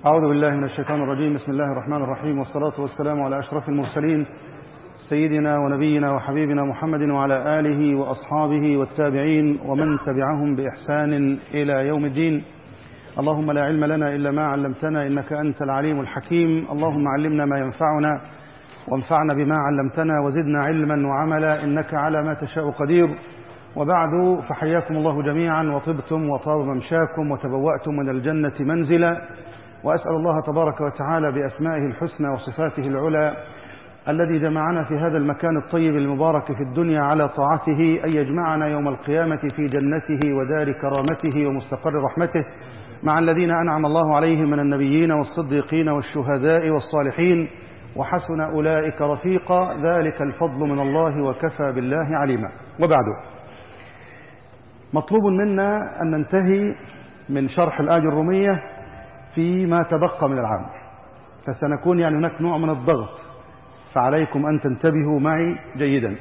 أعوذ بالله من الشيطان الرجيم. بسم الله الرحمن الرحيم، والصلاة والسلام على أشرف المرسلين سيدنا ونبينا وحبيبنا محمد وعلى آله وأصحابه والتابعين ومن تبعهم بإحسان إلى يوم الدين. اللهم لا علم لنا إلا ما علمتنا إنك أنت العليم الحكيم. اللهم علمنا ما ينفعنا وانفعنا بما علمتنا وزدنا علما وعملا إنك على ما تشاء قدير. وبعد، فحياكم الله جميعا وطبتم وطاب ممشاكم وتبوأتم من الجنة منزلا، وأسأل الله تبارك وتعالى بأسمائه الحسنى وصفاته العلى الذي جمعنا في هذا المكان الطيب المبارك في الدنيا على طاعته أن يجمعنا يوم القيامة في جنته ودار كرامته ومستقر رحمته مع الذين أنعم الله عليهم من النبيين والصديقين والشهداء والصالحين، وحسن أولئك رفيقا. ذلك الفضل من الله وكفى بالله عليما. وبعد، مطلوب منا أن ننتهي من شرح الآية الرومية فيما تبقى من العام، فسنكون هناك نوع من الضغط، فعليكم أن تنتبهوا معي جيدا.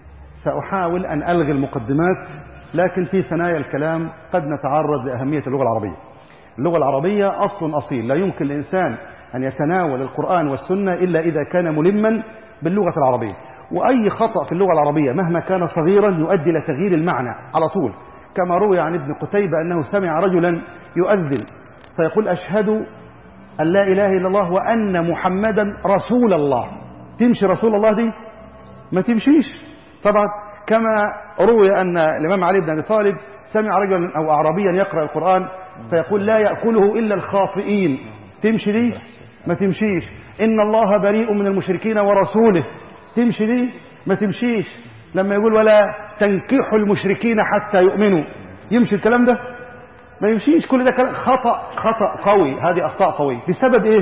سأحاول أن ألغي المقدمات، لكن في ثنايا الكلام قد نتعرض لأهمية اللغة العربية. اللغة العربية أصل أصيل، لا يمكن الإنسان أن يتناول القرآن والسنة إلا إذا كان ملما باللغة العربية، وأي خطأ في اللغة العربية مهما كان صغيرا يؤدي إلى تغيير المعنى على طول، كما روي عن ابن قتيبة أنه سمع رجلا يؤذن فيقول: أشهد أن لا إله إلا الله وأن محمدا رسول الله. تمشي رسول الله دي؟ ما تمشيش طبعا. كما روي أن الإمام علي بن أبي طالب سمع رجلا أو أعرابيا يقرأ القرآن فيقول: لا يأكله إلا الخاطئين. تمشي دي؟ ما تمشيش. إن الله بريء من المشركين ورسوله. تمشي دي؟ ما تمشيش. لما يقول: ولا تنكحوا المشركين حتى يؤمنوا، يمشي الكلام ده؟ ما يمشيش. كل ده كلام خطأ قوي. هذه أخطاء قوية. بسبب إيه؟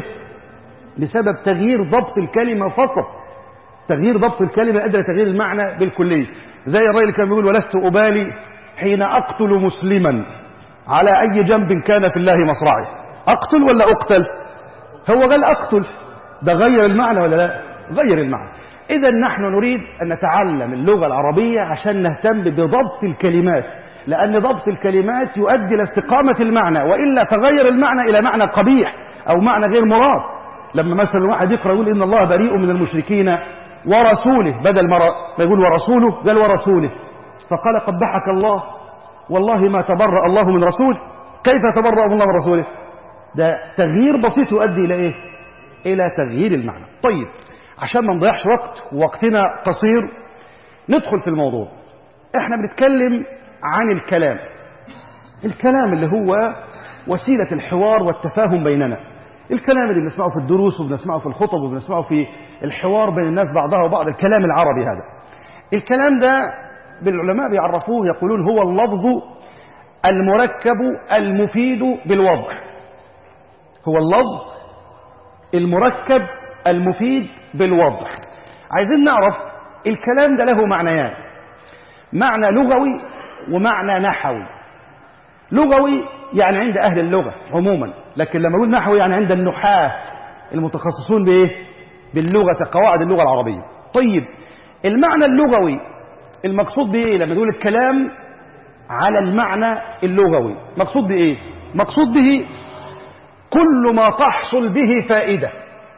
بسبب تغيير ضبط الكلمة فقط. تغيير ضبط الكلمة أدى تغيير المعنى بالكلية. زي الرجل اللي كان بيقول: ولست أبالي حين أقتل مسلما على أي جنب كان في الله مصرعي. أقتل ولا أقتل؟ هو قال أقتل، ده غير المعنى ولا لا؟ غير المعنى. إذا نحن نريد أن نتعلم اللغة العربية عشان نهتم بضبط الكلمات، لأن ضبط الكلمات يؤدي إلى استقامة المعنى، وإلا تغير المعنى إلى معنى قبيح أو معنى غير مراد. لما مثلا واحد يقرأ يقول: إن الله بريء من المشركين ورسوله، بدل ما يقول ورسوله قال ورسوله، فقال: قبحك الله، والله ما تبرأ الله من رسوله. كيف تبرأ الله من رسوله؟ ده تغيير بسيط يؤدي إلى إيه؟ إلى تغيير المعنى. طيب، عشان ما نضيعش وقت ووقتنا قصير ندخل في الموضوع. احنا بنتكلم عن الكلام اللي هو وسيلة الحوار والتفاهم بيننا. الكلام اللي بنسمعه في الدروس وبنسمعه في الخطب وبنسمعه في الحوار بين الناس بعضها وبعض، الكلام العربي هذا. الكلام ده بالعلماء بيعرفوه، يقولون هو اللفظ المركب المفيد بالوضع. هو اللفظ المركب المفيد بالوضع. عايزين نعرف الكلام ده له معنيان: معنى لغوي ومعنى نحوي. لغوي يعني عند أهل اللغة عموما، لكن لما أقول نحوي يعني عند النحاة المتخصصون بإيه؟ باللغة، قواعد اللغة العربية. طيب، المعنى اللغوي المقصود بإيه لما نقول الكلام على المعنى اللغوي؟ مقصود بإيه؟ مقصود به كل ما تحصل به فائدة،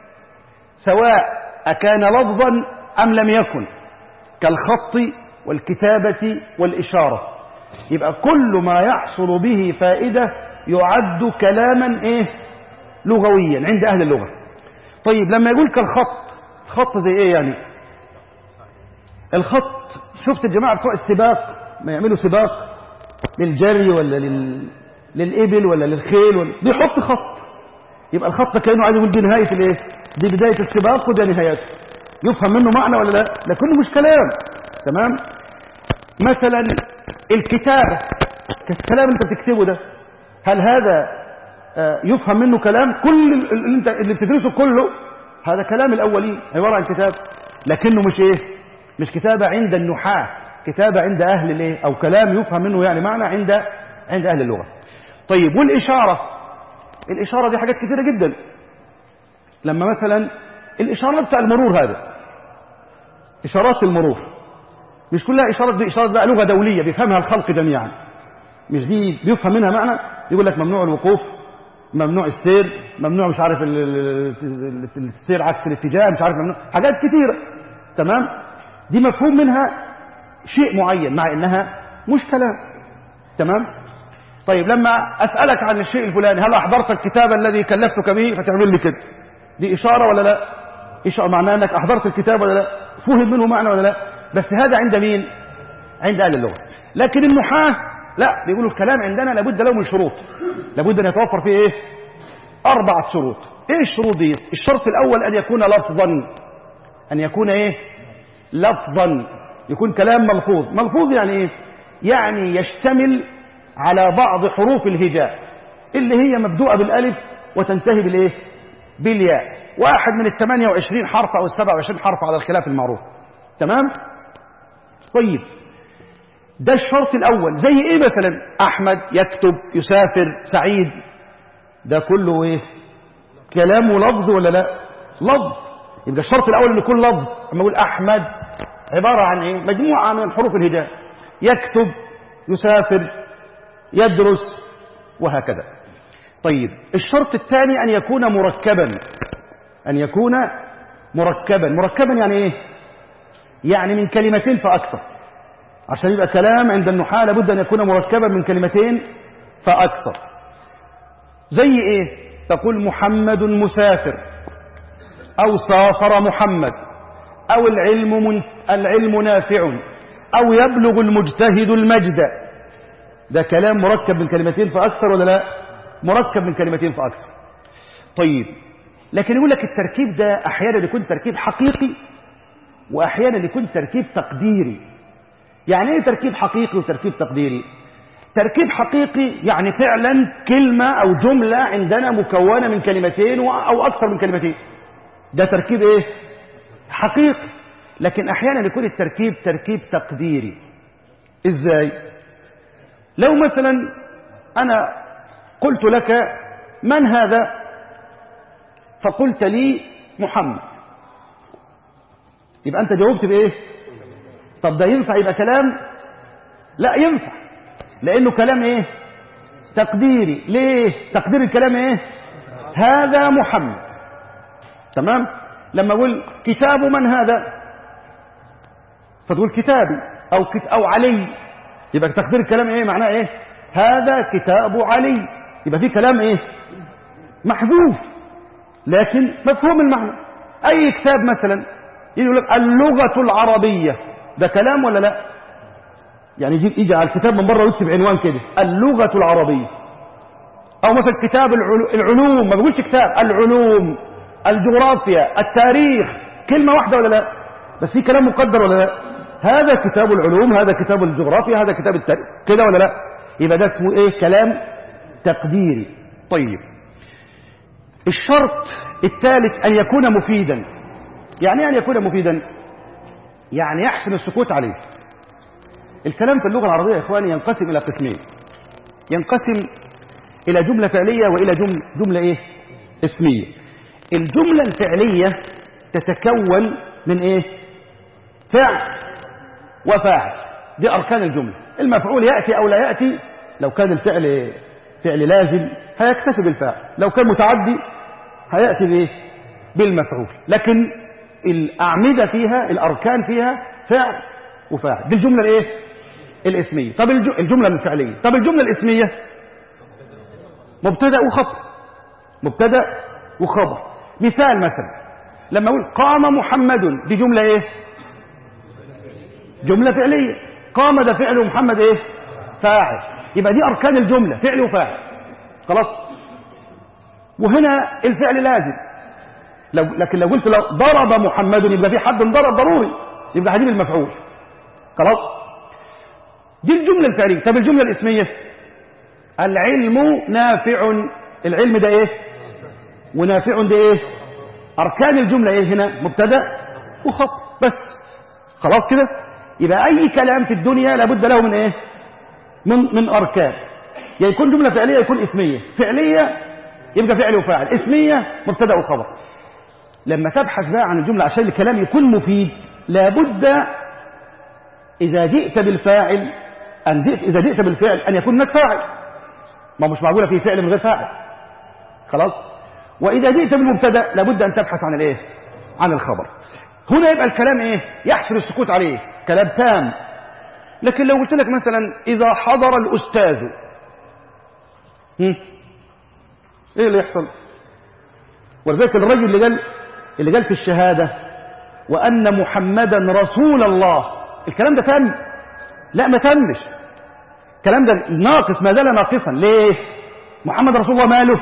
سواء أكان لفظا أم لم يكن، كالخط والكتابة والإشارة. يبقى كل ما يحصل به فائدة يعد كلاما إيه؟ لغويا عند أهل اللغة. طيب، لما يقول كالخط، خط زي إيه يعني؟ الخط، شفت الجماعة بتوع السباق ما يعملوا سباق للجري ولا للإبل ولا للخيل بيحط خط. يبقى الخط كأنه عايز يقول دي نهاية الإيه؟ دي بداية السباق وده نهايته. يفهم منه معنى ولا لا؟ لكنه مش كلام. تمام؟ مثلا الكتابة، الكلام اللي انت بتكتبه ده، هل هذا يفهم منه كلام؟ كل اللي بتدرسه كله هذا كلام الأولين، عبارة عن كتاب، لكنه مش إيه؟ مش كتابة عند النحاة، كتابة عند أهل الإيه؟ أو كلام يفهم منه يعني معنى عند أهل اللغة. طيب، والإشارة، الإشارة دي حاجات كثيرة جدا. لما مثلا الإشارة بتاع المرور، هذا إشارات المرور مش كلها إشارات، دي إشارات بقى لغة دولية بيفهمها الخلق جميعا، مش دي بيفهم منها معنى. يقول لك ممنوع الوقوف، ممنوع السير، ممنوع مش عارف تسير عكس الاتجاه، مش عارف ممنوع حاجات كثيرة. تمام؟ دي مفهوم منها شيء معين مع إنها مش كلام. تمام؟ طيب لما أسألك عن الشيء الفلاني، هل أحضرت الكتاب الذي كلفتك به؟ فتعمل لي كده، دي إشارة ولا لا؟ إشارة معناه أنك أحضرت الكتاب ولا لا؟ فهم منه معنى ولا لا؟ بس هذا عند مين؟ عند أهل اللغة. لكن النحاة لا، بيقولوا الكلام عندنا لابد له من شروط، لابد أن يتوفر فيه إيه؟ 4 شروط. إيه الشروط دي؟ الشرط الأول أن يكون لفظا، أن يكون إيه؟ لفظا، يكون كلام ملفوظ. ملفوظ يعني إيه؟ يعني يشتمل على بعض حروف الهجاء اللي هي مبدوءة بالألف وتنتهي بالإيه؟ بالياء، واحد من 28 حرف أو 27 حرف على الخلاف المعروف. تمام؟ طيب ده الشرط الأول. زي إيه مثلا؟ أحمد، يكتب، يسافر، سعيد، ده كله إيه؟ كلام ولفظ ولا لا؟ لفظ. يبقى الشرط الأول أن يكون لفظ. أما أقول أحمد عبارة عن إيه؟ مجموعة من حروف الهجاء، يكتب، يسافر، يدرس، وهكذا. طيب الشرط الثاني أن يكون مركبا. أن يكون مركبا. مركبا يعني إيه؟ يعني من كلمتين فأكثر. عشان يبقى كلام عند النحاة لابد أن يكون مركبا من كلمتين فأكثر. زي إيه؟ تقول محمد مسافر، أو سافر محمد، أو العلم نافع، أو يبلغ المجتهد المجد. ده كلام مركب من كلمتين فأكثر ولا لا؟ مركب من كلمتين فأكثر. طيب لكن يقول لك التركيب ده أحيانا يكون تركيب حقيقي وأحيانا يكون تركيب تقديري. يعني إيه تركيب حقيقي وتركيب تقديري؟ تركيب حقيقي يعني فعلا كلمة أو جملة عندنا مكونة من كلمتين أو أكثر من كلمتين، ده تركيب إيه؟ حقيقي. لكن أحيانا يكون التركيب تركيب تقديري. إزاي؟ لو مثلا أنا قلت لك من هذا؟ فقلت لي محمد، يبقى أنت جاوبت بإيه؟ طب ده ينفع يبقى كلام؟ لا ينفع، لأنه كلام إيه؟ تقديري. ليه؟ تقدير الكلام إيه؟ هذا محمد. تمام؟ لما أقول كتاب من هذا؟ فتقول كتابي أو علي، يبقى تقدير الكلام إيه؟ معناه إيه؟ هذا كتاب علي. يبقى في كلام إيه؟ محذوف لكن مفهوم المعنى. أي كتاب مثلا يقول لك اللغة العربية، ده كلام ولا لا؟ يعني يجي على الكتاب من بره ويكتب عنوان كده اللغة العربية. أو مثلا كتاب العلوم، ما بيقولش كتاب، العلوم، الجغرافيا، التاريخ، كلمة واحدة ولا لا؟ بس في كلام مقدر ولا لا؟ هذا كتاب العلوم، هذا كتاب الجغرافيا، هذا كتاب التاريخ، كده ولا لا؟ يبقى ده اسمه ايه؟ كلام تقديري. طيب الشرط الثالث أن يكون مفيدا. يعني ايه أن يكون مفيدا؟ يعني يحسن السكوت عليه. الكلام في اللغة العربية يا إخواني ينقسم إلى قسمين. ينقسم إلى جملة فعلية وإلى جملة إيه؟ اسمية. الجملة الفعلية تتكون من إيه؟ فعل وفاعل، دي أركان الجملة. المفعول يأتي أو لا يأتي. لو كان الفعل فعل لازم هيكتفي بالفاعل، لو كان متعدي هيأتي بإيه؟ بالمفعول. لكن الأعمدة فيها، الأركان فيها فعل وفاعل. دي الجملة الإيه؟ الاسمية. طب الجملة الفعلية. طب الجملة الاسمية مبتدأ وخبر. مبتدأ وخبر. مثال مثلا لما أقول قام محمد، دي جملة إيه؟ جملة فعلية. قام ده فعل ومحمد إيه؟ فاعل. يبقى دي أركان الجملة، فعل وفاعل. خلاص؟ وهنا الفعل لازم. لكن لو قلت ضرب محمد يبقى في حد ضرب ضروري، يبقى هجيب المفعول. خلاص؟ دي الجملة الفعلية. طب الجملة الاسمية العلم نافع. العلم ده ايه؟ ونافع ده ايه؟ أركان الجملة ايه هنا؟ مبتدأ وخبر بس. خلاص كده؟ يبقى أي كلام في الدنيا لابد له من ايه؟ من أركان. يعني يكون جملة فعلية يكون اسمية. فعلية يبقى فعل وفاعل، اسمية مبتدأ وخبر. لما تبحث بقى عن الجملة عشان الكلام يكون مفيد لابد إذا جئت بالفاعل إذا جئت بالفعل أن يكون هناك فاعل. ما مش معقولة في فعل من غير فاعل. خلاص؟ وإذا جئت بالمبتدأ لابد أن تبحث عن الإيه؟ عن الخبر. هنا يبقى الكلام إيه؟ يحسن السكوت عليه، كلام تام. لكن لو قلت لك مثلا إذا حضر الأستاذ، إيه اللي يحصل؟ ولذلك الرجل اللي قال في الشهادة وأن محمدا رسول الله، الكلام ده تم؟ لا، ما تمش. الكلام ده ناقص، ما زال ناقصا. ليه؟ محمد رسول الله ماله؟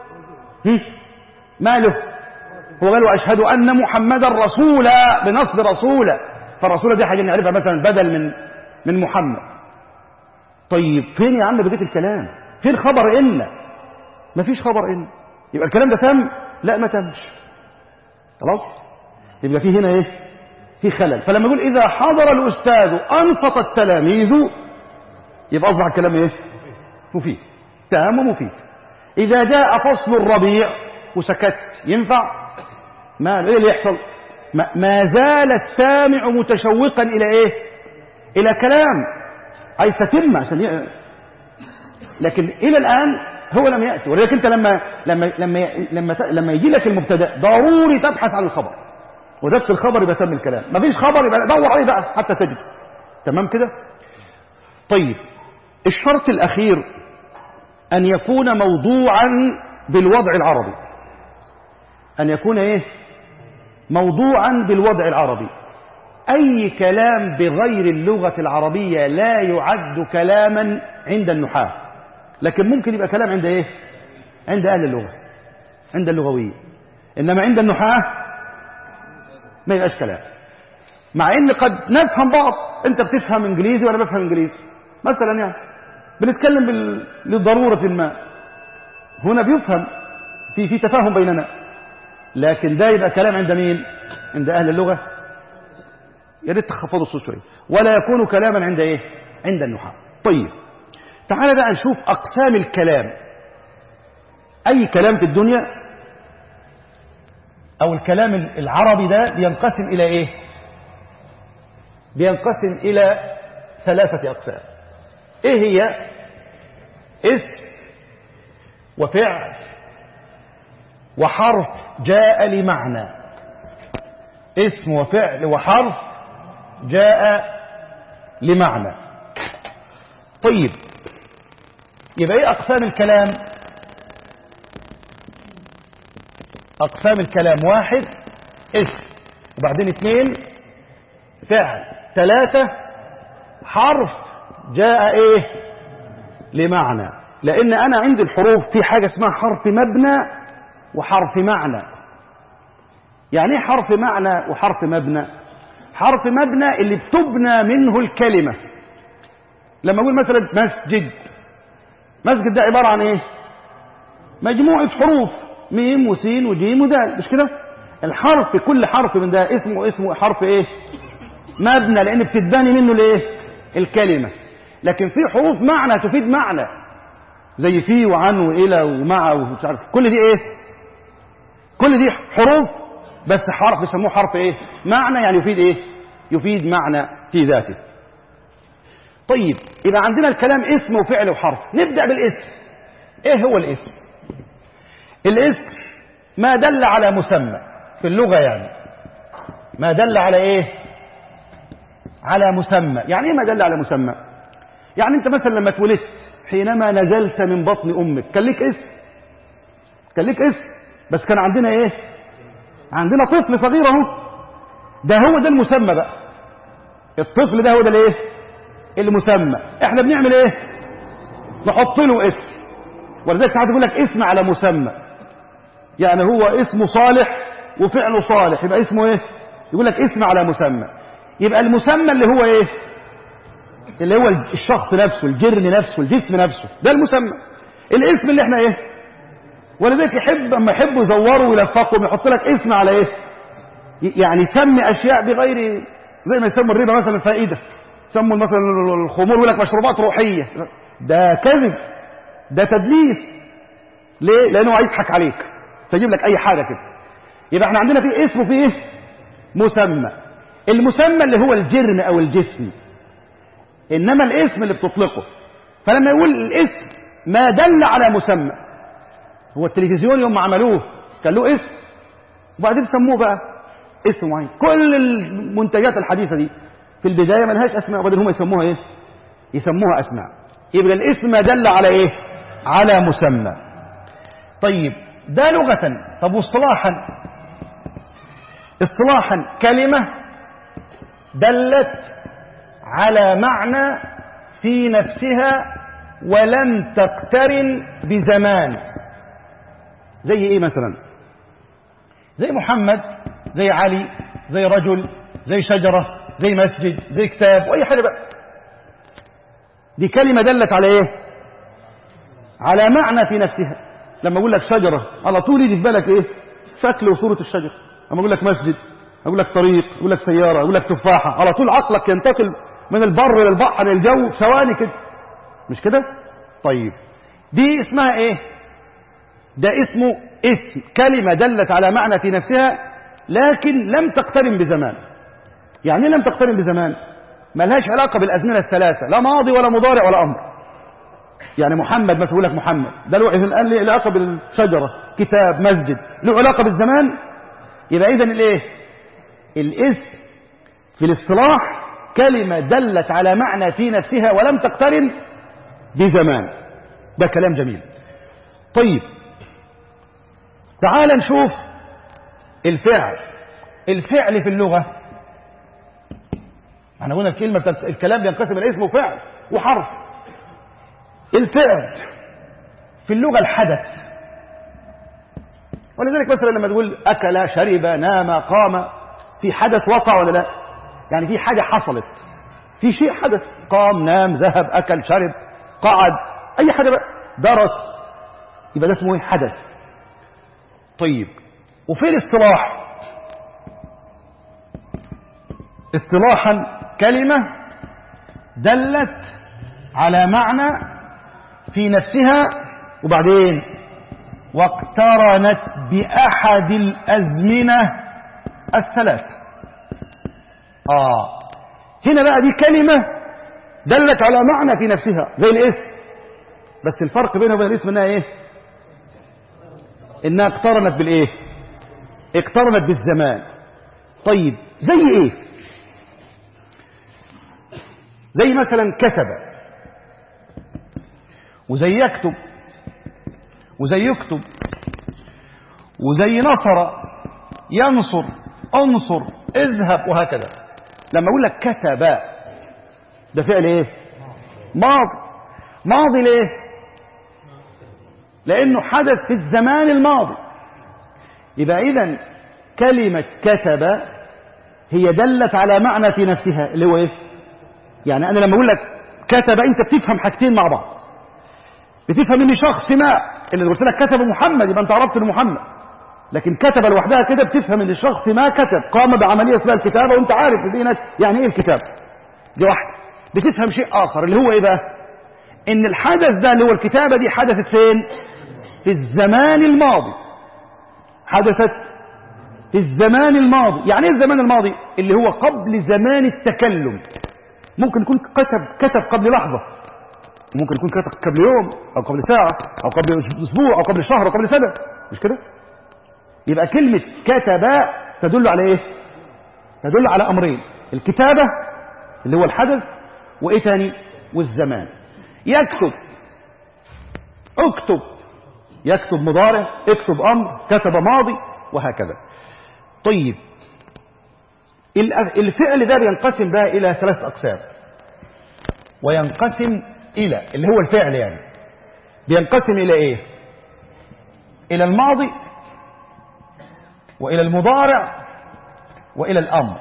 ماله؟ هو قال وأشهد أن محمدا رسولا بنصب رسولا، فالرسولة دي حاجة نعرفها مثلا بدل من محمد. طيب فين يا عم بقية الكلام؟ فين خبر إن؟ ما فيش خبر إن. يبقى الكلام ده تم؟ لا، ما تمش. خلاص؟ يبقى فيه هنا إيه؟ في خلل. فلما يقول إذا حضر الأستاذ أنصت التلاميذ، يبقى أصبح الكلام إيه؟ مفيد، تام ومفيد. إذا جاء فصل الربيع وسكت، ينفع؟ ما إيه اللي يحصل؟ ما زال السامع متشوقا إلى إيه؟ إلى كلام عايز تتم عشان لكن إلى الآن هو لم يأتي. ولذلك أنت لما يجي لك المبتدأ ضروري تبحث عن الخبر، وذات الخبر يبقى تم الكلام. ما فيش خبر يبقى دور عليه بقى حتى تجد. تمام كده؟ طيب الشرط الأخير أن يكون موضوعا بالوضع العربي. أن يكون إيه؟ موضوعا بالوضع العربي. أي كلام بغير اللغة العربية لا يعد كلاما عند النحاة، لكن ممكن يبقى كلام عند إيه؟ عند أهل اللغة، عند اللغويين. إنما عند النحاة ما يبقاش كلام. مع إن قد نفهم بعض، أنت بتفهم إنجليزي وأنا بفهم إنجليزي مثلا، يعني بنتكلم لضرورة ما، هنا بيفهم في تفاهم بيننا، لكن ده يبقى كلام عند مين؟ عند أهل اللغة. يا ريت تخفضوا الصوت شوية. ولا يكون كلاما عند إيه؟ عند النحاة. طيب تعالى بقى نشوف أقسام الكلام. أي كلام في الدنيا أو الكلام العربي ده بينقسم إلى إيه؟ بينقسم إلى 3 أقسام. إيه هي؟ اسم وفعل وحرف جاء لمعنى. اسم وفعل وحرف جاء لمعنى. طيب يبقى ايه اقسام الكلام؟ اقسام الكلام: 1 اسم، وبعدين 2 فعل، 3 حرف جاء ايه؟ لمعنى. لان انا عندي الحروف في حاجة اسمها حرف مبنى وحرف معنى. يعني ايه حرف معنى وحرف مبنى؟ حرف مبنى اللي بتبنى منه الكلمة. لما اقول مثلا مسجد، مسجد ده عبارة عن ايه؟ مجموعة حروف، ميم وسين وجيم ودال، مش كده؟ الحرف، كل حرف من ده اسمه حرف ايه؟ مبنى، لان بتتبني منه الايه؟ الكلمة. لكن في حروف معنى تفيد معنى، زي في وعن والى ومع ومش عارف، كل دي ايه؟ كل دي حروف بس حرف بيسموه حرف ايه؟ معنى، يعني يفيد ايه؟ يفيد معنى في ذاته. طيب يبقى عندنا الكلام اسم وفعل وحرف. نبدأ بالاسم. ايه هو الاسم؟ الاسم ما دل على مسمى في اللغة، يعني ما دل على ايه؟ على مسمى. يعني ايه ما دل على مسمى؟ يعني انت مثلا لما اتولدت، حينما نزلت من بطن امك كان لك اسم، كان لك اسم، بس كان عندنا ايه؟ عندنا طفل صغير اهو، ده هو ده المسمى بقى. الطفل ده هو ده الايه؟ المسمى. احنا بنعمل ايه؟ نحط له اسم. ولذلك ساعات يقول لك اسم على مسمى، يعني هو اسمه صالح وفعله صالح، يبقى اسمه ايه؟ يقول لك اسم على مسمى. يبقى المسمى اللي هو ايه؟ اللي هو الشخص نفسه، الجرم نفسه، الجسم نفسه، ده المسمى. الاسم اللي احنا ايه؟ ولذلك اما يحبوا يزوروا ويلفقوا يحط لك اسم على ايه؟ يعني يسمي اشياء بغير، زي ما يسموا الربا مثلا فائده، يسموا مثلا الخمور يقول لك مشروبات روحيه. ده كذب، ده تدليس. ليه؟ لانه عايز يضحك عليك فيجيب لك اي حاجه كده. يبقى احنا عندنا في اسم وفي ايه؟ مسمى. المسمى اللي هو الجرم او الجسم، انما الاسم اللي بتطلقه. فلما يقول الاسم ما دل على مسمى، هو التلفزيون يوم ما عملوه كان له اسم وبعدين سموه بقى اسم معين. كل المنتجات الحديثة دي في البداية ما لهاش أسماء وبعدين هم يسموها إيه؟ يسموها أسماء. يبقى الاسم دل على إيه؟ على مسمى. طيب ده لغة. طب واصطلاحا؟ اصطلاحا كلمة دلت على معنى في نفسها ولم تقترن بزمان. زي ايه مثلا؟ زي محمد، زي علي، زي رجل، زي شجرة، زي مسجد، زي كتاب، واي حاجة بقى. دي كلمة دلت على ايه؟ على معنى في نفسها. لما اقول لك شجرة على طول يجي في بالك ايه؟ شكل وصورة الشجرة. لما اقول لك مسجد، اقول لك طريق، اقول لك سيارة، اقول لك تفاحة، على طول عقلك ينتقل من البر للبحر للجو ثواني كده، مش كده؟ طيب دي اسمها ايه؟ ده اسمه اسم كلمة دلت على معنى في نفسها لكن لم تقترن بزمان. يعني ايه لم تقترن بزمان؟ ما لهاش علاقة بالأزمنة الثلاثة، لا ماضي ولا مضارع ولا أمر. يعني محمد مثلا يقول لك محمد، ده له علاقة بالشجرة، كتاب، مسجد، له علاقة بالزمان. يبقى إذن الايه؟ الاسم في الاصطلاح كلمة دلت على معنى في نفسها ولم تقترن بزمان. ده كلام جميل. طيب تعال نشوف الفعل. الفعل في اللغة، احنا قلنا الكلمة بتاعت الكلام بينقسم إلى اسم وفعل وحرف. الفعل في اللغة الحدث. ولذلك مثلا لما تقول أكل، شرب، نام، قام، في حدث وقع ولا لا؟ يعني في حاجة حصلت، في شيء حدث، قام، نام، ذهب، أكل، شرب، قعد، أي حاجة بقى، درس، يبقى ده اسمه ايه؟ حدث. طيب وفي الاصطلاح، اصطلاحا كلمة دلت على معنى في نفسها وبعدين واقترنت بأحد الأزمنة الثلاث. هنا بقى دي كلمة دلت على معنى في نفسها زي الاسم، بس الفرق بينها وبين الاسم انها ايه؟ انها اقترنت بالايه؟ اقترنت بالزمان. طيب زي ايه؟ زي مثلا كتب، وزي يكتب، وزي يكتب، وزي نصر، ينصر، انصر، اذهب، وهكذا. لما اقول لك كتب ده فعل ايه؟ ماضي. ماضي ليه؟ لانه حدث في الزمان الماضي. يبقى اذا كلمة كتب هي دلت على معنى في نفسها اللي هو ايه؟ يعني انا لما اقول لك كتب انت بتفهم حاجتين مع بعض. بتفهم ان شخص ما، اللي قلت لك كتب محمد يبقى انت عرفت ان محمد، لكن كتب لوحدها كده بتفهم ان الشخص ما كتب، قام بعمليه اسمها الكتابه، وانت عارف في دينك يعني ايه الكتاب. دي واحده. بتفهم شيء اخر اللي هو ايه بقى؟ ان الحدث ده اللي هو الكتابه دي حدثت فين؟ في الزمان الماضي. حدثت في الزمان الماضي. يعني ايه الزمان الماضي؟ اللي هو قبل زمان التكلم. ممكن يكون كتب قبل لحظه، ممكن يكون كتب قبل يوم او قبل ساعه او قبل اسبوع او قبل شهر او قبل سنه، مش كده؟ يبقى كلمة كتب تدل على ايه؟ تدل على امرين: الكتابة اللي هو الحدث، وايه تاني؟ والزمان. يكتب، اكتب، يكتب مضارع، اكتب امر، كتب ماضي، وهكذا. طيب الفعل ده بينقسم بقى الى 3 اقسام. وينقسم الى اللي هو الفعل يعني بينقسم الى ايه؟ الى الماضي، وإلى المضارع، وإلى الأمر.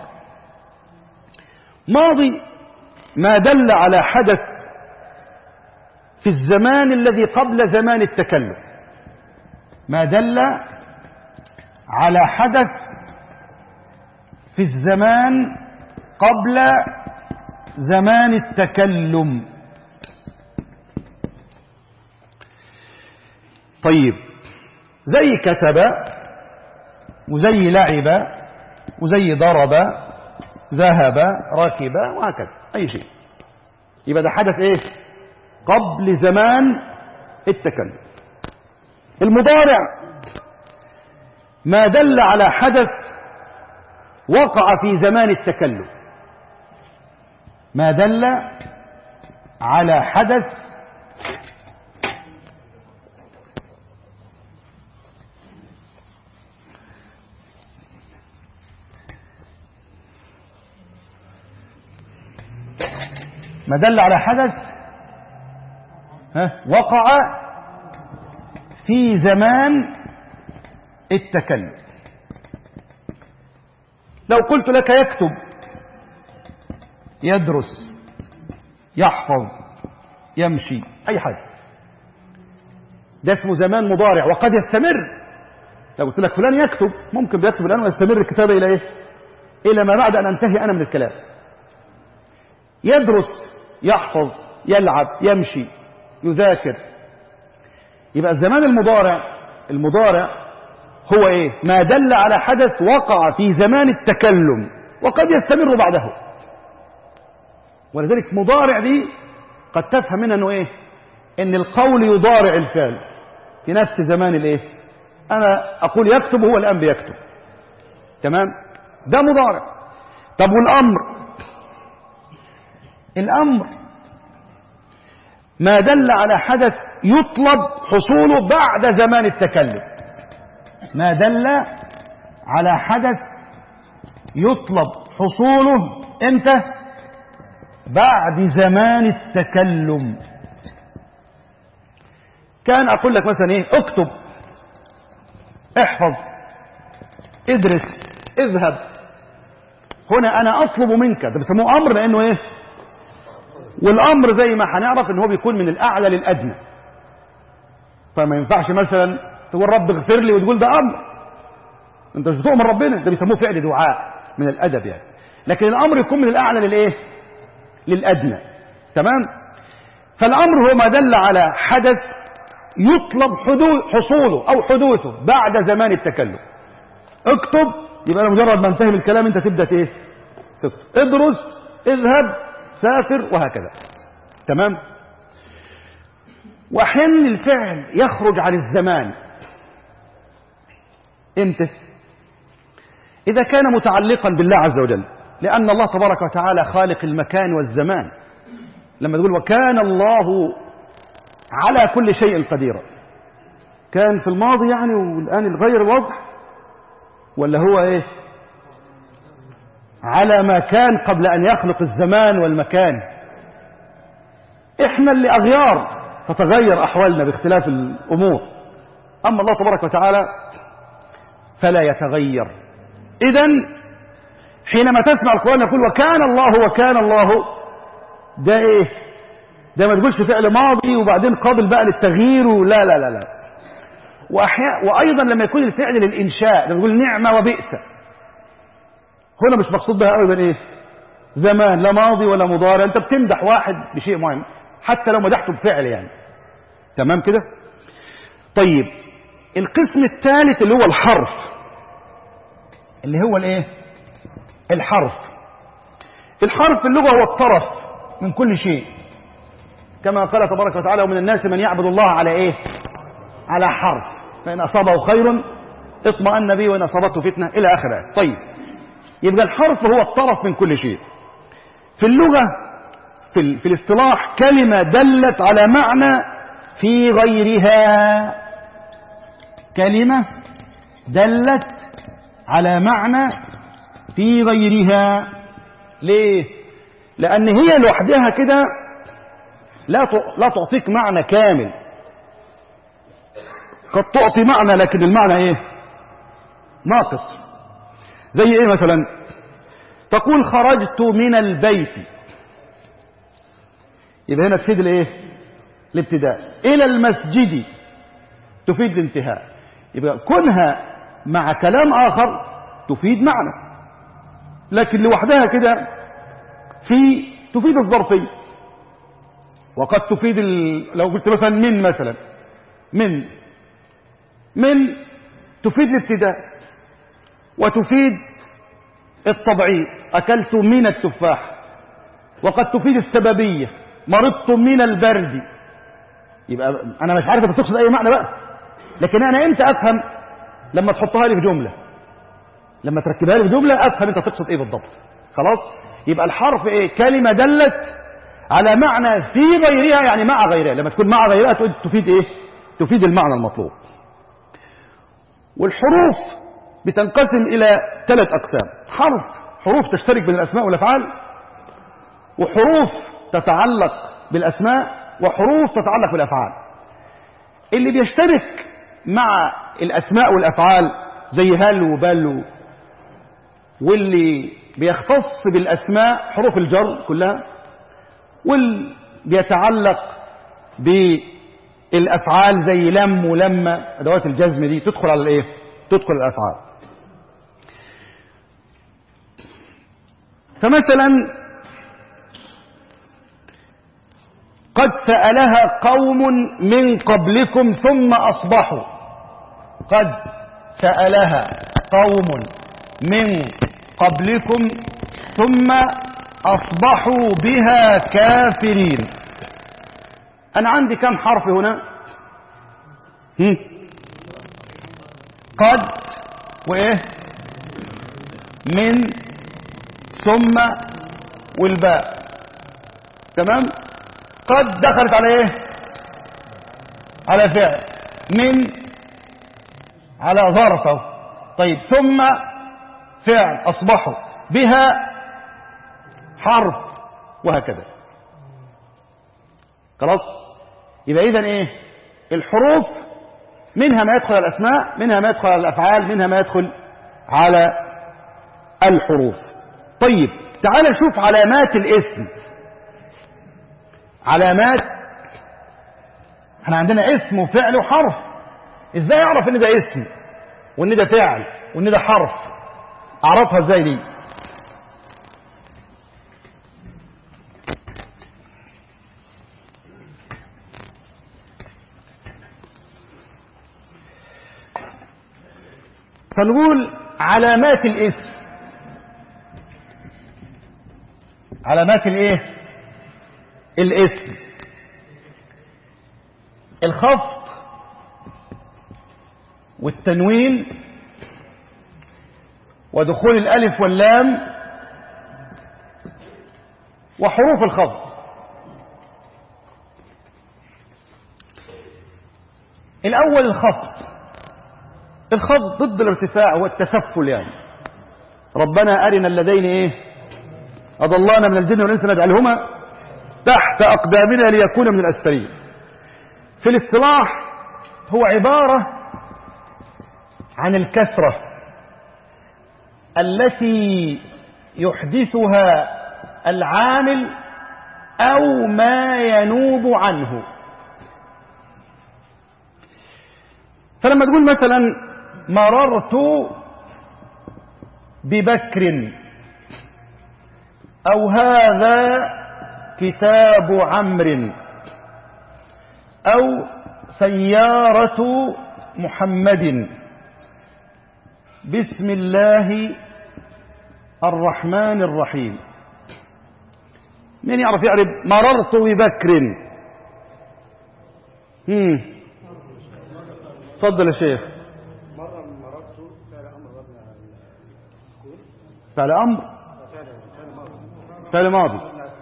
ماضي ما دل على حدث في الزمان الذي قبل زمان التكلم. ما دل على حدث في الزمان قبل زمان التكلم. طيب زي كتب، وزي لعب، وزي ضرب، ذهب، ركب، وهكذا أي شيء. يبقى ده حدث إيه؟ قبل زمان التكلم. المضارع ما دل على حدث وقع في زمان التكلم. ما دل على حدث وقع في زمان التكلم. لو قلت لك يكتب، يدرس، يحفظ، يمشي، أي حاجة، ده اسمه زمان مضارع وقد يستمر. لو قلت لك فلان يكتب، ممكن بيكتب الآن ويستمر الكتابة إلى إيه؟ إلى ما بعد أن أنتهي أنا من الكلام. يدرس، يحفظ، يلعب، يمشي، يذاكر. يبقى الزمان المضارع هو إيه؟ ما دل على حدث وقع في زمان التكلم وقد يستمر بعده. ولذلك مضارع دي قد تفهم منها أنه إيه؟ إن القول يضارع الفعل في نفس زمان الإيه؟ أنا أقول يكتب، هو الآن بيكتب. تمام؟ ده مضارع. طب الأمر ما دل على حدث يطلب حصوله بعد زمان التكلم. ما دل على حدث يطلب حصوله امتى؟ بعد زمان التكلم. كان أقول لك مثلا إيه؟ اكتب، احفظ، ادرس، اذهب. هنا أنا أطلب منك، ده بيسموه أمر لأنه إيه؟ والأمر زي ما هنعرف إن هو بيكون من الأعلى للأدنى. فما ينفعش مثلا تقول رب اغفر لي وتقول ده أمر، أنت مش بتؤمر ربنا، ده بيسموه فعل دعاء من الأدب يعني. لكن الأمر يكون من الأعلى للإيه؟ للأدنى. تمام؟ فالأمر هو ما دل على حدث يطلب حصوله أو حدوثه بعد زمان التكلم. اكتب، يبقى أنا مجرد ما انتهي من الكلام أنت تبدأ إيه؟ تكتب. ادرس، اذهب، سافر، وهكذا. تمام؟ وأحيانا الفعل يخرج عن الزمان. امتى؟ إذا كان متعلقا بالله عز وجل، لأن الله تبارك وتعالى خالق المكان والزمان. لما تقول وكان الله على كل شيء قديرا، كان في الماضي يعني والآن الغير واضح، ولا هو إيه؟ على ما كان قبل أن يخلق الزمان والمكان. إحنا اللي أغيار تتغير أحوالنا باختلاف الأمور، أما الله تبارك وتعالى فلا يتغير. إذن حينما تسمع القرآن يقول وكان الله، ده إيه؟ ده ما تقولش فعل ماضي وبعدين قابل بقى للتغيير، لا لا لا لا. وأيضا لما يكون الفعل للإنشاء، لما يقول نعمة وبئس، هنا مش مقصود بها أبدا إيه؟ زمان، لا ماضي ولا مضارع. أنت بتمدح واحد بشيء معين حتى لو مدحته بفعل يعني. تمام كده؟ طيب، القسم الثالث اللي هو الحرف، اللي هو الايه؟ الحرف في اللغة هو الطرف من كل شيء، كما قال تبارك وتعالى ومن الناس من يعبد الله على ايه؟ على حرف، فإن أصابه خير اطمأن به وإن أصابته فتنة إلى آخره. طيب، يبقى الحرف هو الطرف من كل شيء. في اللغة في الاصطلاح كلمة دلت على معنى في غيرها. كلمة دلت على معنى في غيرها. ليه؟ لأن هي لوحدها كده لا تعطيك معنى كامل. قد تعطي معنى لكن المعنى ايه؟ ناقص. زي ايه مثلا؟ تقول خرجت من البيت، يبقى هنا تفيد الايه؟ الابتداء. الى المسجد تفيد الانتهاء. يبقى كونها مع كلام اخر تفيد معنى، لكن لوحدها كده تفيد الظرفية. وقد تفيد لو قلت مثلا من مثلا، من تفيد الابتداء وتفيد التبعيض، أكلت من التفاح. وقد تفيد السببية، مرضت من البرد. يبقى أنا مش عارف بتقصد أي معنى بقى، لكن أنا إمتى أفهم لما تحطها لي في جملة، لما تركبها لي في جملة أفهم أنت تقصد إيه بالضبط. خلاص؟ يبقى الحرف إيه؟ كلمة دلت على معنى في غيرها، يعني مع غيرها. لما تكون مع غيرها تفيد إيه؟ تفيد المعنى المطلوب. والحروف بتنقسم إلى 3 أقسام. حروف تشترك بين الأسماء والأفعال، وحروف تتعلق بالأسماء، وحروف تتعلق بالأفعال. اللي بيشترك مع الأسماء والأفعال زي هل وبل، واللي بيختص بالأسماء حروف الجر كلها، واللي بيتعلق بالأفعال زي لم ولما، أدوات الجزم دي تدخل على الإيه؟ تدخل الأفعال. فمثلا قد سألها قوم من قبلكم ثم أصبحوا. قد سألها قوم من قبلكم ثم أصبحوا بها كافرين. أنا عندي كم حرف هنا؟ قد وإيه؟ من ثم والباء. تمام؟ قد دخلت على إيه؟ على فعل. من على ظرفه. طيب ثم فعل أصبحوا بها حرف، وهكذا. خلاص؟ يبقى إذن إيه؟ الحروف منها ما يدخل على الأسماء، منها ما يدخل على الأفعال، منها ما يدخل على الحروف. طيب تعال نشوف علامات الاسم. علامات، احنا عندنا اسم وفعل وحرف. ازاي اعرف ان ده اسم وان ده فعل وان ده حرف؟ اعرفها ازاي دي؟ فنقول علامات الاسم. علامات الايه؟ الاسم: الخفض والتنوين ودخول الالف واللام وحروف الخفض. الاول الخفض. الخفض ضد الارتفاع والتسفل، يعني ربنا أرنا الذين ايه أضلانا من الجن والإنس نجعلهما تحت أقدامنا ليكون من الأسفلين. في الاصطلاح هو عبارة عن الكسرة التي يحدثها العامل أو ما ينوب عنه. فلما تقول مثلا مررت ببكر، أو هذا كتاب عمرو، أو سيارة محمد، بسم الله الرحمن الرحيم. من يعرف يعرف مررت ببكر؟ تفضل يا شيخ. مررت فعل امر مبني على السكون. فعل امر، فعل ماضي.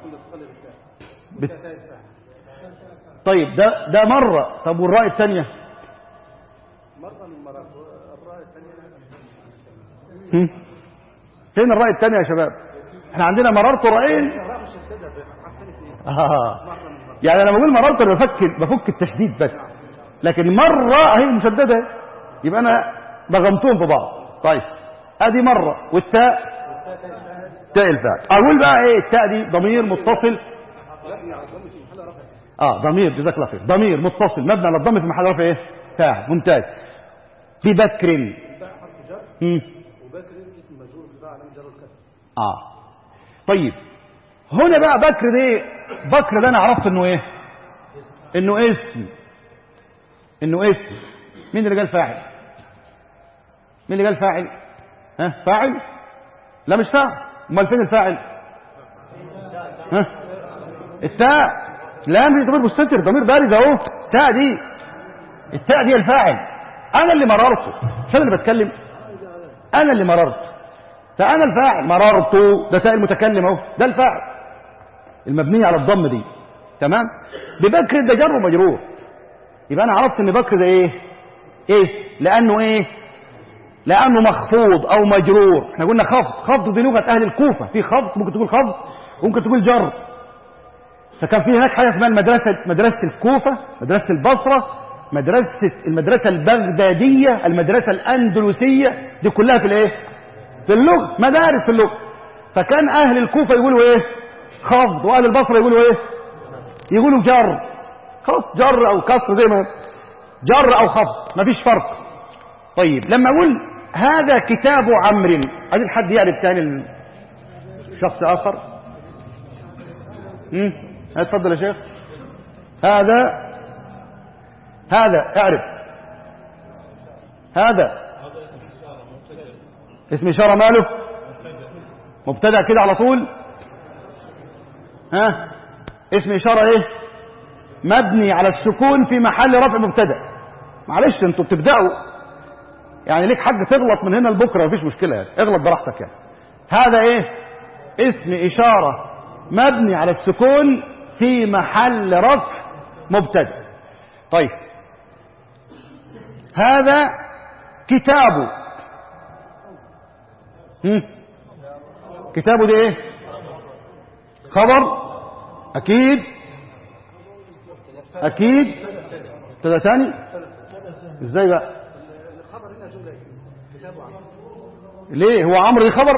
طيب ده مرة. طب والراء الثانية؟ مرة من مرات. الراء الثانية فين الراء الثانية يا شباب؟ احنا عندنا مررت رأيين. يعني انا بقول مررت انا بفك التشديد بس، لكن مرة هي مشددة، يبقى انا ضغمتهم في بعض. طيب ادي مرة، والتاء تاء الفاعل. اقول بقى ايه؟ التاء دي ضمير متصل. ضمير، جزاك الله خير. ضمير متصل مبني على الضم في محل رفع ايه؟ فاعل. ممتاز. ببكر. وبكر اسم مجرور بفاعل علامة جر الكسر. طيب هنا بقى بكر دي، بكر ده انا عرفت انه ايه؟ انه اسم. انه اسم. مين اللي قال فاعل؟ مين اللي قال فاعل؟ فاعل؟ لا مش فاعل. امال فين الفاعل؟ التاء. لا مش ضمير مستتر، ضمير بارز اهو. التاء دي، التاء دي الفاعل. انا اللي مررته، مش انا اللي بتكلم، انا اللي مررت، فانا الفاعل. مررت ده تاء المتكلم اهو، ده الفاعل المبني على الضم دي، تمام. ببكر ده جر ومجرور، يبقى انا عرفت ان بكر ده ايه؟ لانه لانه مخفوض او مجرور. احنا قلنا خفض دي لغه اهل الكوفه، في خفض ممكن تقول خفض وممكن تقول جر. فكان في هناك حاجه اسمها مدرسه الكوفه، مدرسه البصره، المدرسه البغداديه، المدرسه الاندلسيه، دي كلها في الايه؟ في اللغه، مدارس في اللغه. فكان اهل الكوفه يقولوا خفض، واهل البصره يقولوا يقولوا جر. خلاص، جر او كسر زي ما جر او خفض، مفيش فرق. طيب لما اقول هذا كتاب عمرو، عايز حد يعرف تاني شخص اخر؟ اتفضل يا شيخ. هذا اعرف، هذا اسم اشاره ماله؟ مبتدا كده على طول. اسم اشاره مبني على السكون في محل رفع مبتدا. معلش انتوا بتبداوا يعني، ليك حق تغلط من هنا لبكره، مفيش مشكله يعني، اغلط براحتك يعني. هذا اسم اشاره مبني على السكون في محل رفع مبتدا. طيب هذا كتابه، كتابه ده خبر اكيد ابتدا ثاني. ازاي بقى؟ الخبر هنا جمله اسميه كتاب عمرو. ليه هو عمرو دي خبر؟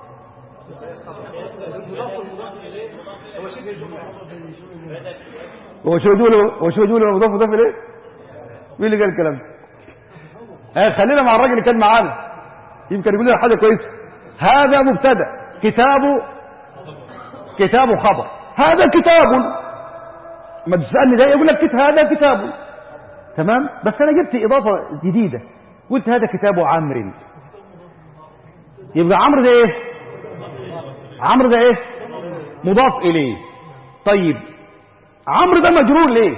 هو شبه الجمله. هو شو يقول مضاف اليه؟ مين اللي قال الكلام ده؟ خلينا مع الراجل اللي كان معانا، يمكن يقول لنا حاجه كويسه. هذا مبتدا، كتابه خبر. هذا كتاب، ما تسالني ده يقول لك هذا كتاب، تمام. بس انا جبت اضافه جديده، قلت هذا كتاب عمرو. يبقى عمرو ده عمرو ده مضاف اليه. طيب عمرو ده مجرور ليه؟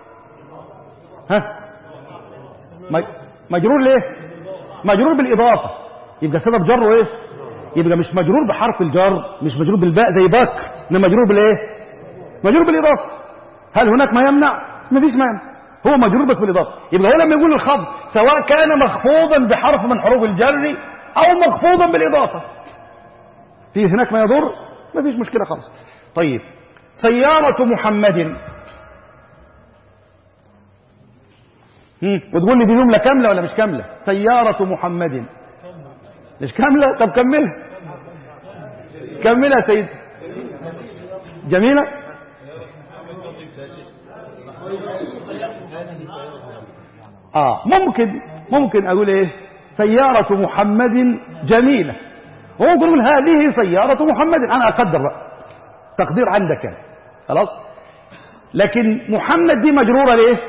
مجرور ليه؟ مجرور بالاضافه. يبقى سبب جره يبقى مش مجرور بحرف الجر، مش مجرور بالباء زي بكر، انما مجرور مجرور بالاضافه. هل هناك ما يمنع؟ مفيش مانع، هو مجرور بس بالاضافه. يبقى هو لما يقول الخفض سواء كان مخفوضا بحرف من حروف الجر او مخفوضا بالاضافه، في هناك ما يضر، مفيش مشكله خالص. طيب سياره محمد، وتقول لي دي جمله كامله ولا مش كامله؟ سياره محمد مش كامله؟ طب كملها يا سيدي. جميله. ممكن اقول سياره محمد جميله، وممكن اقول هذه سياره محمد. انا اقدر بقى تقدير عندك يعني، خلاص. لكن محمد دي مجروره ليه؟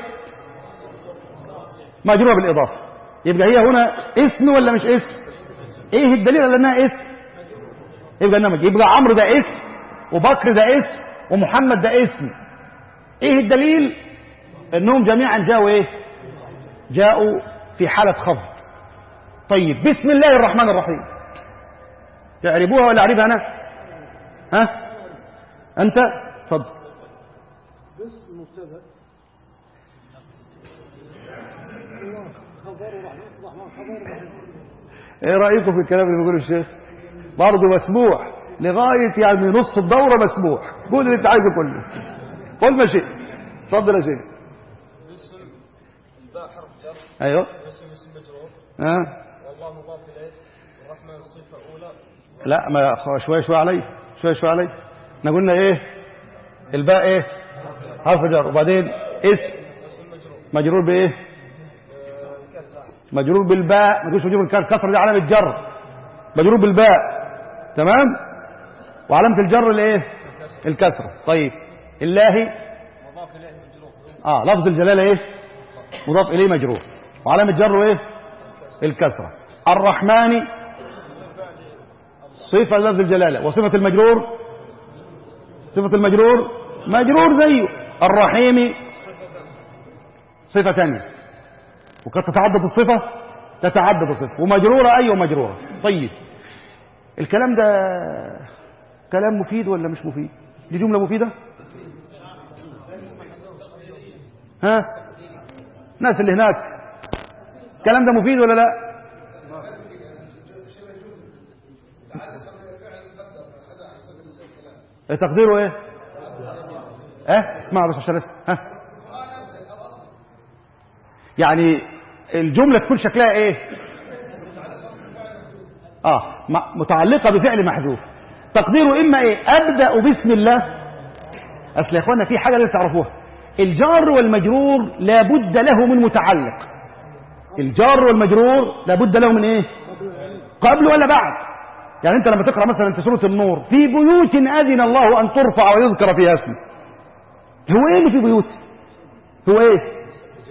مجروره بالاضافه. يبقى هي هنا اسم ولا مش اسم؟ ايه الدليل على انها اسم؟ يبقى عمرو ده اسم، وبكر ده اسم، ومحمد ده اسم. ايه الدليل؟ انهم جميعا جاءوا في حالة خفض. طيب بسم الله الرحمن الرحيم، تعرفوها ولا اعرفها انا؟ انت اتفضل. بسم مبتدا، خبر الرحمن، خبر الرحمن. ايه رايكم في الكلام اللي بيقوله الشيخ؟ برضه مسموح لغايه يعني نصف الدوره، مسموح. قول اللي انت عايزه كله، قول ما شئت. اتفضل يا شيخ. باسم الباء حرف جر. ايوه. اسم مجرور. والله مضاف اليه، والرحمن الصفه اولى. لا، ما شويه علي. احنا قلنا الباء حرف جر، وبعدين اسم مجرور بايه؟ مجرور بالباء. ما تقولش مجرور بالكسر، دي علامه جر. مجرور بالباء، تمام. وعلامه الجر الكسره. طيب الله مضاف اليه مجرور. لفظ الجلاله مضاف اليه مجرور، وعلامه جره الكسره. الرحمن صفه لفظ الجلاله، وصفه المجرور مجرور زيه. الرحيم صفه ثانيه. وقد تتعدد الصفة، تتعدد الصفة، ومجرورة أي ومجرورة. طيب الكلام ده كلام مفيد ولا مش مفيد؟ دي جملة مفيدة؟ ها؟ الناس اللي هناك الكلام ده مفيد ولا لا؟ تقديره ايه؟ اسمع بس عشان اسمع. يعني الجملة تكون شكلها ايه؟ متعلقة بفعل محذوف. تقديره اما ايه؟ ابدأ بسم الله. اصل يا اخوانا في حاجة لازم تعرفوها، الجار والمجرور لابد له من متعلق. الجار والمجرور لابد له من ايه؟ قبل ولا بعد؟ يعني انت لما تقرأ مثلا في سورة النور في بيوت اذن الله ان ترفع ويذكر فيها اسمه، هو ايه اللي في بيوت؟ هو ايه؟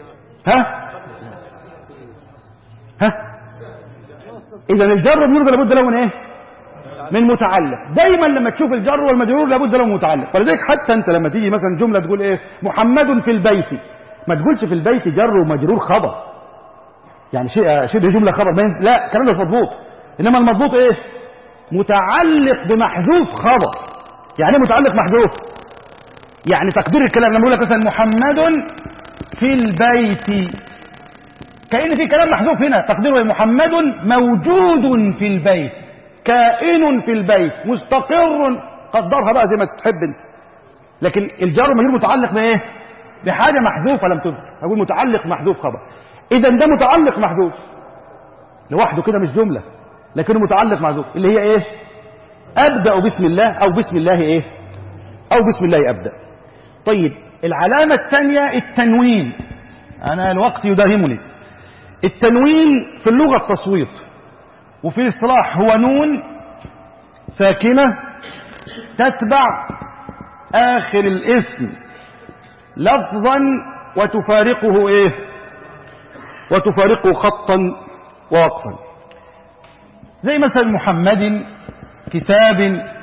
اذا الجار والمجرور لابد له من ايه؟ من متعلق. دايما لما تشوف الجر والمجرور لابد له من متعلق. ولذلك حتى انت لما تيجي مثلا جمله تقول ايه؟ محمد في البيت، ما تقولش في البيت جر ومجرور خبر، يعني شبه جمله خبر، لا الكلام ده مضبوط. انما المضبوط ايه؟ متعلق بمحذوف خبر. يعني ايه متعلق محذوف؟ يعني تقدير الكلام لما اقول لك مثلا محمد في البيت، كأن في كلام محذوف هنا، تقديره محمد موجود في البيت، كائن في البيت، مستقر، قدرها بقى زي ما تحب انت. لكن الجار والمجرور متعلق بايه؟ بحاجه محذوفه لم تذكر، اقول متعلق محذوف خبر. اذا ده متعلق محذوف لوحده كده مش جمله، لكنه متعلق محذوف اللي هي ايه؟ ابدا بسم الله، او بسم الله ايه؟ او بسم الله ابدا. طيب العلامه الثانيه التنوين. انا الوقت يداهمني. التنوين في اللغه التصويت، وفي الاصطلاح هو نون ساكنة تتبع آخر الاسم لفظا وتفارقه ايه؟ وتفارقه خطا ووقفا. زي مثلا محمد، كتاب،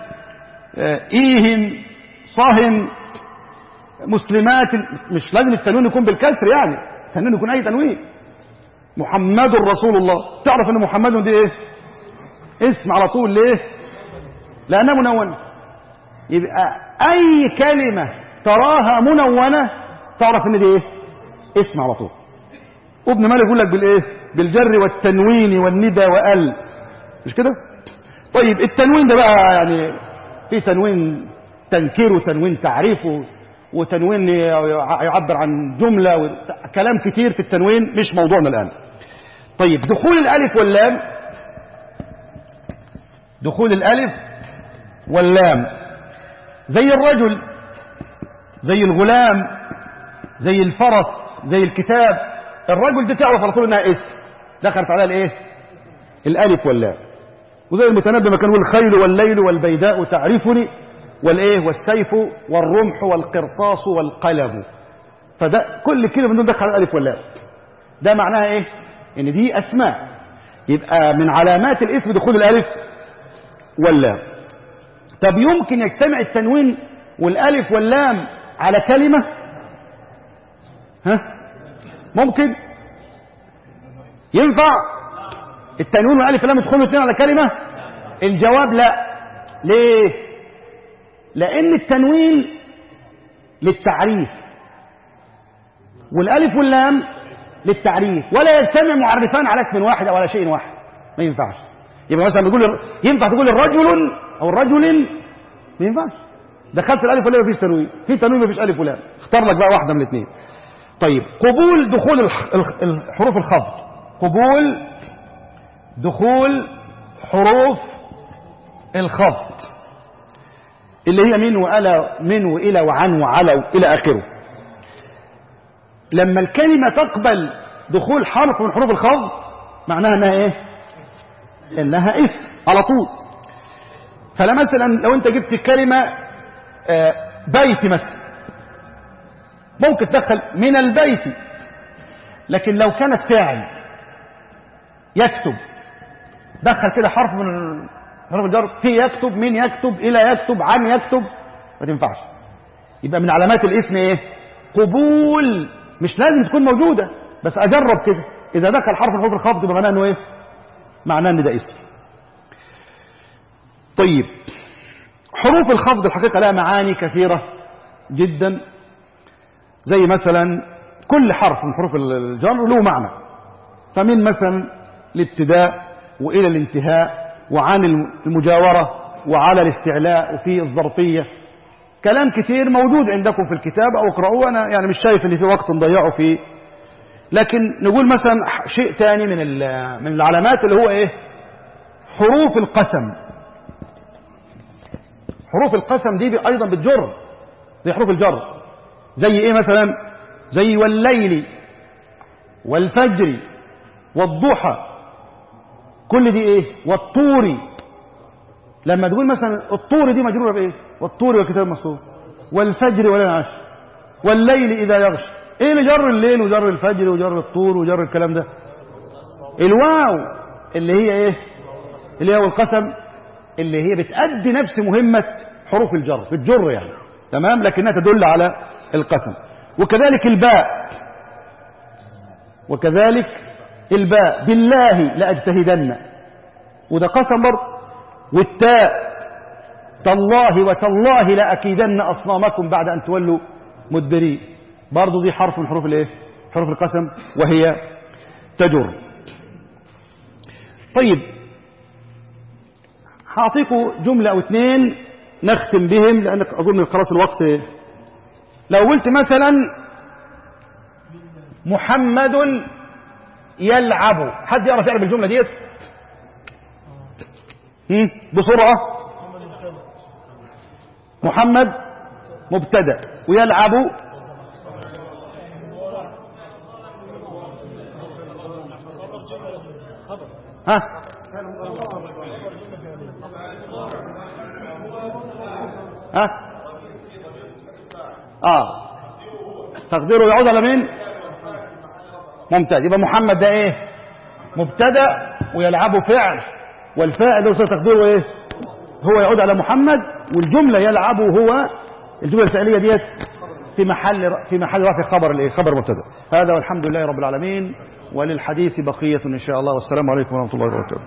إيه، صهن، مسلمات. مش لازم التنوين يكون بالكسر، يعني التنوين يكون أي تنوين. محمد رسول الله، تعرف ان محمد دي ايه؟ اسم على طول. ليه؟ لانها منونه. يبقى اي كلمه تراها منونه تعرف ان دي ايه؟ اسم على طول. ابن مالك يقول لك بالايه؟ بالجر والتنوين والندى وال، مش كده؟ طيب التنوين ده بقى يعني في تنوين تنكير وتنوين تعريف وتنوين يعبر عن جمله وكلام كتير في التنوين، مش موضوعنا الان. طيب دخول الالف واللام، دخول الالف واللام زي الرجل، زي الغلام، زي الفرس، زي الكتاب. الرجل دي تعرف على طول انها اسم دخلت عليها الايه؟ الالف واللام. وزي المتنبي ما كان يقول الخيل والليل والبيداء تعرفني، والايه؟ والسيف والرمح والقرطاس والقلم. فده كل كلمه من دول دخل على الالف واللام. ده معناها ايه؟ ان دي اسماء. يبقى من علامات الاسم دخول الالف واللام. طب يمكن يجتمع التنوين والالف واللام على كلمه؟ ممكن؟ ينفع التنوين والالف واللام يدخلوا الاثنين على كلمه؟ الجواب لا. ليه؟ لان التنوين للتعريف والالف واللام للتعريف، ولا يجتمع معرفان على اسم واحد او على شيء واحد، ما ينفعش. يبقى مثلا بيقول ينفع تقول الرجل او الرجل؟ ما ينفعش. دخلت الالف واللام مفيش تنوين، في تنوين مفيش الف واللام، اختار لك بقى واحده من الاثنين. طيب قبول دخول حروف الخفض، قبول دخول حروف الخفض اللي هي من وألا، من وإلى وعن وعلى إلى آخره. لما الكلمة تقبل دخول حرف من حروف الخفض معناها انها ايه؟ انها اسم على طول. فمثلا لو انت جبت كلمة بيت مثلا، ممكن تدخل من البيت، لكن لو كانت فاعل يكتب، دخل كده حرف من حروف الجر، في يكتب، من يكتب، الى يكتب، عن يكتب، ما تنفعش. يبقى من علامات الاسم ايه؟ قبول، مش لازم تكون موجودة، بس اجرب كده إذا دخل حرف من حروف الخفض يبقى معناه إنه إيه؟ معناه إن ده اسم. طيب حروف الخفض الحقيقة لها معاني كثيرة جدا، زي مثلا كل حرف من حروف الجر له معنى، فمن مثلا الابتداء وإلى الانتهاء وعن المجاورة وعلى الاستعلاء وفي الظرفية، كلام كتير موجود عندكم في الكتاب أو اقرأوه، أنا يعني مش شايف اللي في وقت نضيعه فيه. لكن نقول مثلا شيء تاني من العلامات اللي هو إيه؟ حروف القسم. حروف القسم دي أيضا بتجر زي حروف الجر، زي إيه مثلا؟ زي والليل والفجر والضحى، كل دي إيه؟ والطور. لما تقول مثلا الطور دي مجرورة بإيه؟ والطور والكتاب المسطور، والفجر وليل عشر، والليل إذا يغشى. إيه اللي جر الليل وجر الفجر وجر الطور وجر الكلام ده؟ الواو اللي هي إيه؟ اللي هي والقسم، اللي هي بتأدي نفس مهمة حروف الجر، بتجر يعني، تمام، لكنها تدل على القسم. وكذلك الباء، وكذلك الباء بالله لأجتهدن، وده قسم برضه. والتاء تالله وتالله لأكيدن أصنامكم بعد أن تولوا مدبرين، برضه دي حرف من حروف الايه؟ حروف القسم، وهي تجر. طيب هعطيكم جملة أو اثنين نختم بهم، لأن أظن خلاص الوقت. لو قلت مثلا محمد يلعب، حد يعرف يعرف الجملة ديت بسرعة؟ محمد مبتدأ ويلعب ها تقديره يعود على مين؟ ممتاز. يبقى محمد ده ايه؟ مبتدأ ويلعب فعل، والفاعل ده تقديره ايه؟ هو يعود على محمد، والجملة يلعب هو الجملة الفعلية ديت في محل رفع خبر الايه؟ خبر مبتدأ. هذا والحمد لله رب العالمين، وللحديث بقية إن شاء الله، والسلام عليكم ورحمة الله وبركاته.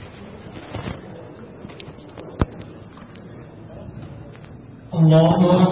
الله